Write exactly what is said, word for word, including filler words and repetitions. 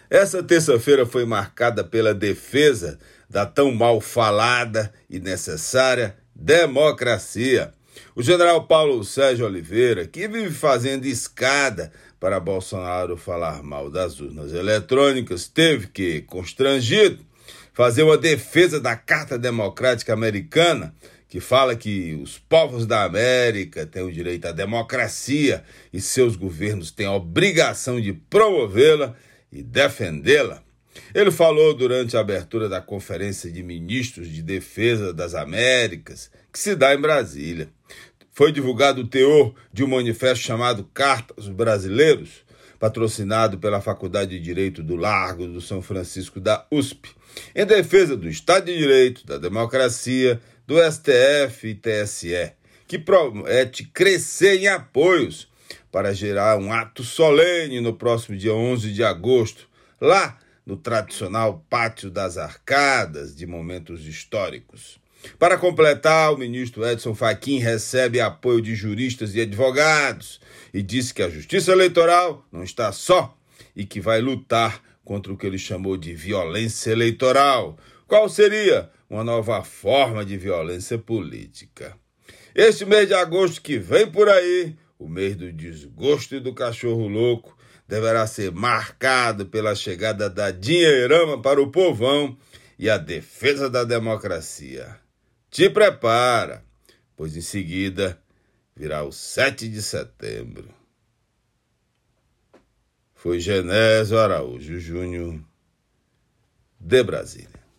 Essa terça-feira foi marcada pela defesa da tão mal falada e necessária democracia. O general Paulo Sérgio Oliveira, que vive fazendo escada para Bolsonaro falar mal das urnas eletrônicas, teve que, constrangido, fazer uma defesa da Carta Democrática Americana, que fala que os povos da América têm o direito à democracia e seus governos têm a obrigação de promovê-la e defendê-la. Ele falou durante a abertura da Conferência de Ministros de Defesa das Américas, que se dá em Brasília. Foi divulgado o teor de um manifesto chamado Carta aos Brasileiros, patrocinado pela Faculdade de Direito do Largo do São Francisco da U S P, em defesa do Estado de Direito, da democracia, do S T F e T S E, que promete crescer em apoios para gerar um ato solene no próximo dia onze de agosto, lá no tradicional Pátio das Arcadas de Momentos Históricos. Para completar, o ministro Edson Fachin recebe apoio de juristas e advogados e disse que a Justiça Eleitoral não está só e que vai lutar contra o que ele chamou de violência eleitoral. Qual seria uma nova forma de violência política? Este mês de agosto que vem por aí, o mês do desgosto e do cachorro louco, deverá ser marcado pela chegada da dinheirama para o povão e a defesa da democracia. Te prepara, pois em seguida virá o sete de setembro. Foi Genésio Araújo Júnior, de Brasília.